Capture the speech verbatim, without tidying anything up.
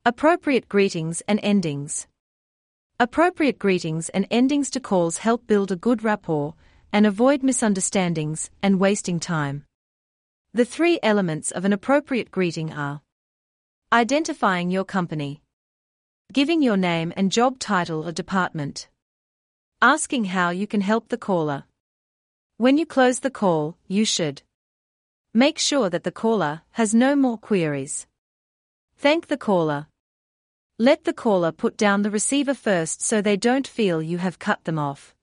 Appropriate greetings and endings. Appropriate greetings and endings to calls help build a good rapport and avoid misunderstandings and wasting time. The three elements of an appropriate greeting are: identifying your company, giving your name and job title or department, asking how you can help the caller. When you close the call, you should make sure that the caller has no more queries. Thank the caller. Let the caller put down the receiver first so they don't feel you have cut them off.